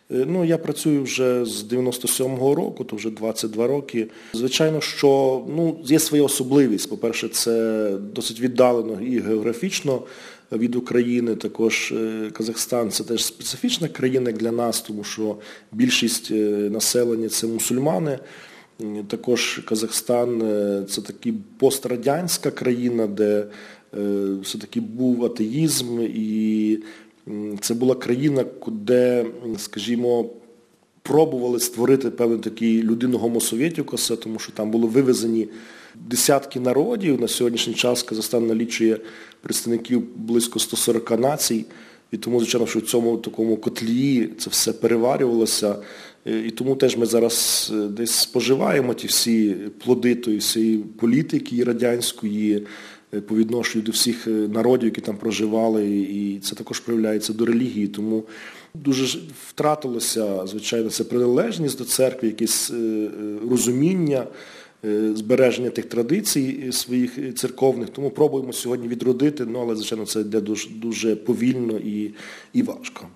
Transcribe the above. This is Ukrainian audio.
Я працюю вже з 97-го року, то вже 22 роки. Звичайно, що є своя особливість. По-перше, це досить віддалено і географічно від України. Також Казахстан – це теж специфічна країна для нас, тому що більшість населення – це мусульмани. Також Казахстан – це таки пострадянська країна, де все-таки був атеїзм, і це була країна, де, скажімо, пробували створити певний такий людину-гомо советікуса, тому що там були вивезені десятки народів. На сьогоднішній час Казахстан налічує представників близько 140 націй, і тому, звичайно, що в цьому такому котлі це все переварювалося. І тому теж ми зараз десь споживаємо ті всі плоди тої всієї політики радянської по відношенню до всіх народів, які там проживали, і це також проявляється до релігії. Тому дуже втратилося, звичайно, це приналежність до церкви, якесь розуміння, збереження тих традицій своїх церковних. Тому пробуємо сьогодні відродити, але, звичайно, це йде дуже повільно і важко.